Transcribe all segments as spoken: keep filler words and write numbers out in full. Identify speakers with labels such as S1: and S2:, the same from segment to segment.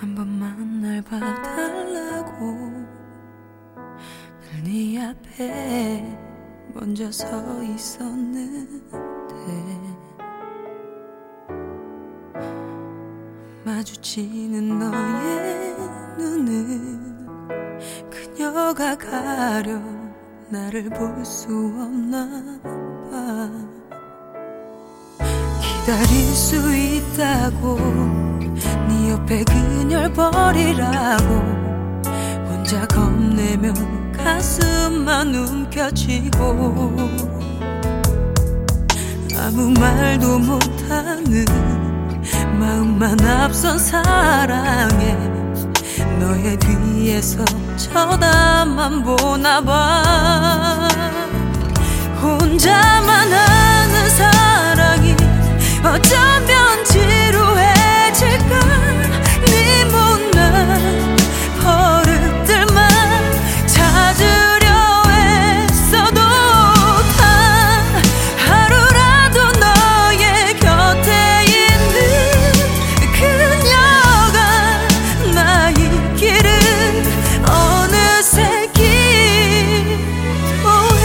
S1: 한 번만 날 봐달라고 늘 네 앞에 먼저 서 있었는데 마주치는 너의 눈은 그녀가 가려 나를 볼 수 없나 봐. 기다릴 수 있다고 네 옆에 그녀를 버리라고 혼자 겁내며 가슴만 움켜쥐고 아무 말도 못하는 마음만 앞선 사랑에 너의 뒤에서 쳐다만 보나봐. 혼자만 하는 사랑이 어쩌면 지루해질까. 네 못난 버릇들만 찾으려 애써도 단 하루라도 너의 곁에 있는 그녀가 나의 길을 어느새 기도해.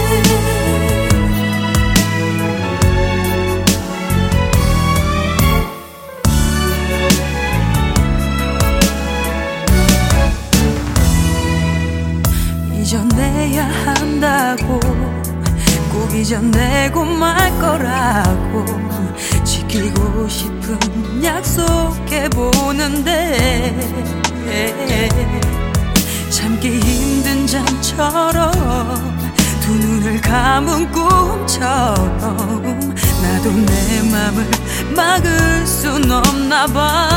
S1: 잊어내야 한다고 꼭 잊어내고 말 거라고 지키고 싶은 약속해보는데 참기 힘든 잠처럼 두 눈을 감은 꿈처럼 나도 내 맘을 막을 순 없나 봐.